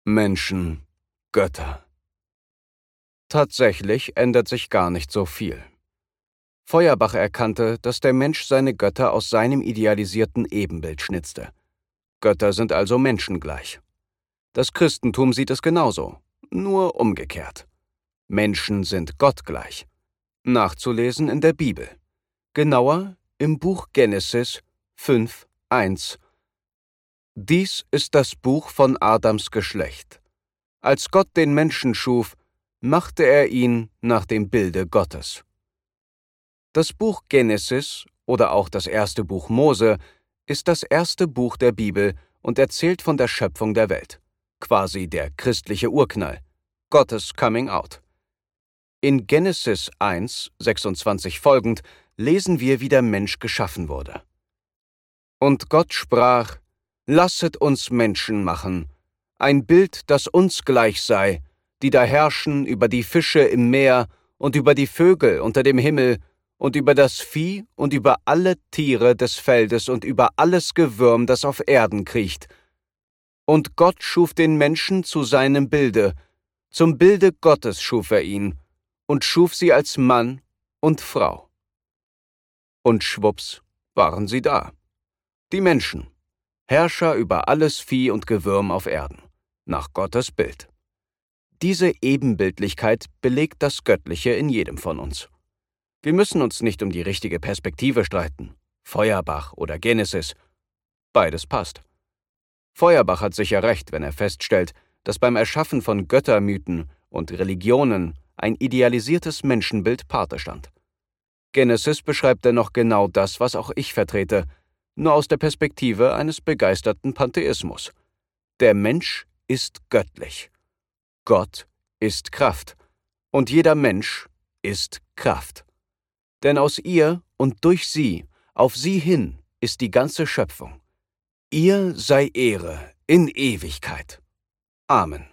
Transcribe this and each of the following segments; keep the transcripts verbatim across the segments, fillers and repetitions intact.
Menschen, Götter. Tatsächlich ändert sich gar nicht so viel. Feuerbach erkannte, dass der Mensch seine Götter aus seinem idealisierten Ebenbild schnitzte. Götter sind also menschengleich. Das Christentum sieht es genauso, nur umgekehrt. Menschen sind gottgleich. Nachzulesen in der Bibel. Genauer im Buch Genesis fünf, eins. Dies ist das Buch von Adams Geschlecht. Als Gott den Menschen schuf, machte er ihn nach dem Bilde Gottes. Das Buch Genesis oder auch das erste Buch Mose ist das erste Buch der Bibel und erzählt von der Schöpfung der Welt, quasi der christliche Urknall, Gottes Coming Out. In Genesis eins, sechsundzwanzig folgend lesen wir, wie der Mensch geschaffen wurde. Und Gott sprach: Lasset uns Menschen machen, ein Bild, das uns gleich sei, die da herrschen über die Fische im Meer und über die Vögel unter dem Himmel und über das Vieh und über alle Tiere des Feldes und über alles Gewürm, das auf Erden kriecht. Und Gott schuf den Menschen zu seinem Bilde, zum Bilde Gottes schuf er ihn, und schuf sie als Mann und Frau. Und schwupps waren sie da. Die Menschen, Herrscher über alles Vieh und Gewürm auf Erden, nach Gottes Bild. Diese Ebenbildlichkeit belegt das Göttliche in jedem von uns. Wir müssen uns nicht um die richtige Perspektive streiten, Feuerbach oder Genesis. Beides passt. Feuerbach hat sicher recht, wenn er feststellt, dass beim Erschaffen von Göttermythen und Religionen ein idealisiertes Menschenbild Pate stand. Genesis beschreibt dennoch genau das, was auch ich vertrete, nur aus der Perspektive eines begeisterten Pantheismus. Der Mensch ist göttlich. Gott ist Kraft. Und jeder Mensch ist Kraft. Denn aus ihr und durch sie, auf sie hin, ist die ganze Schöpfung. Ihr sei Ehre in Ewigkeit. Amen.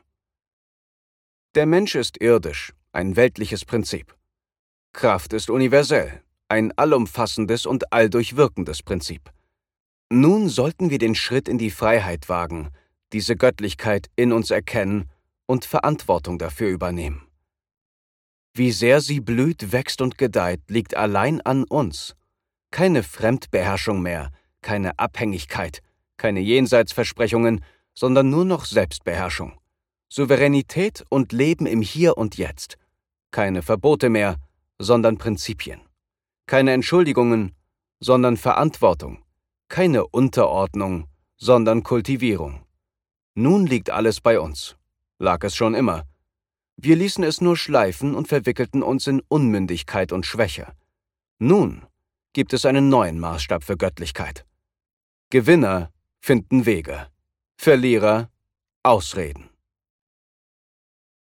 Der Mensch ist irdisch, ein weltliches Prinzip. Kraft ist universell, ein allumfassendes und alldurchwirkendes Prinzip. Nun sollten wir den Schritt in die Freiheit wagen, diese Göttlichkeit in uns erkennen und Verantwortung dafür übernehmen. Wie sehr sie blüht, wächst und gedeiht, liegt allein an uns. Keine Fremdbeherrschung mehr, keine Abhängigkeit, keine Jenseitsversprechungen, sondern nur noch Selbstbeherrschung. Souveränität und Leben im Hier und Jetzt. Keine Verbote mehr, sondern Prinzipien. Keine Entschuldigungen, sondern Verantwortung. Keine Unterordnung, sondern Kultivierung. Nun liegt alles bei uns. Lag es schon immer. Wir ließen es nur schleifen und verwickelten uns in Unmündigkeit und Schwäche. Nun gibt es einen neuen Maßstab für Göttlichkeit. Gewinner finden Wege, Verlierer Ausreden.